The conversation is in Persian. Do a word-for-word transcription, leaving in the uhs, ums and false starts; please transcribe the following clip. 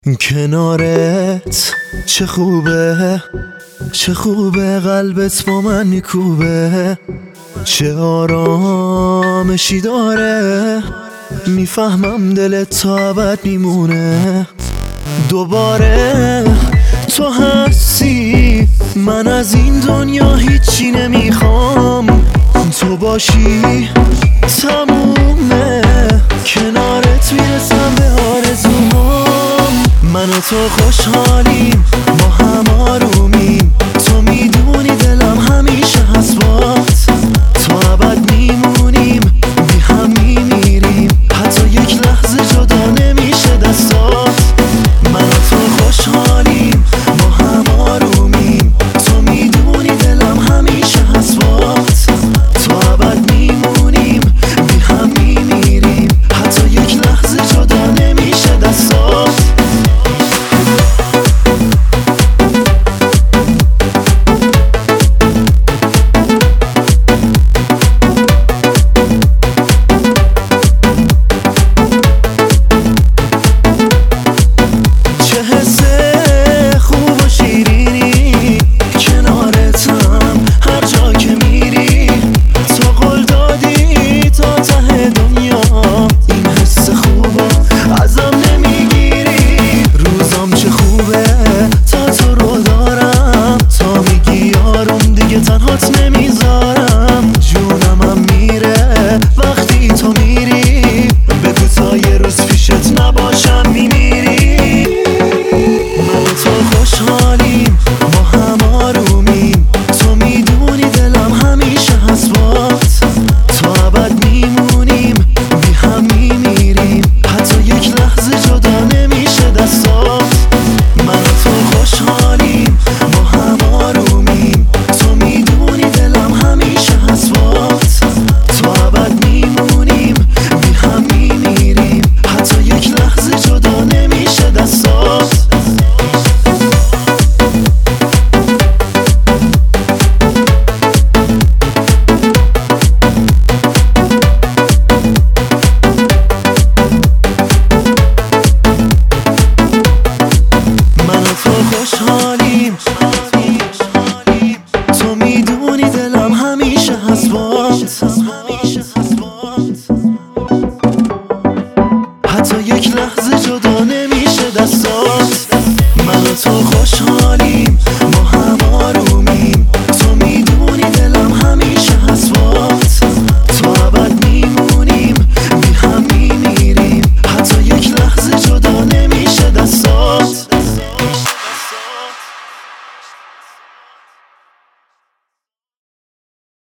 کنارت چه خوبه، چه خوبه قلبت با من میکوبه، چه آرامشی داره، میفهمم دلت تا ابد میمونه. دوباره تو هستی، من از این دنیا هیچی نمیخوام، تو باشی تمومه، کنارت میرسم به آرزوهام. من و تو خوشحالیم، با هم آرومیم، تو میدونی دلم همیشه هست بات، تا ابد میمونیم، بی هم میمیریم، حتی یک لحظه جدا نمیشه دستات. من و تو خوشحالیم، با هم آرومیم، تو میدونی دلم همیشه هست بات، تا ابد میمونیم، بی هم میمیریم، حتی یک لحظه جدا نمیشه دستات. تنهات نمیذارم، جونمم میره وقتی تو میری، بگو تا یه روز پیشت نباشم میمیری. من و تو خوشحالیم، با هم آرومیم، تو میدونی دلم همیشه هست بات، تا ابد میمونیم، بی هم میمیریم، حتی یک لحظه جدا نمیشه دستات. من و تو خوشحالیم، با هم آرومیم، تو میدونی دلم همیشه هست بات، تا ابد میمونیم، بی هم میمیریم، حتی یک لحظه جدا نمیشه دستات. من و تو خوشحالیم، تو میدونی دلم همیشه هست بات، حتی یک لحظه جدا نمیشه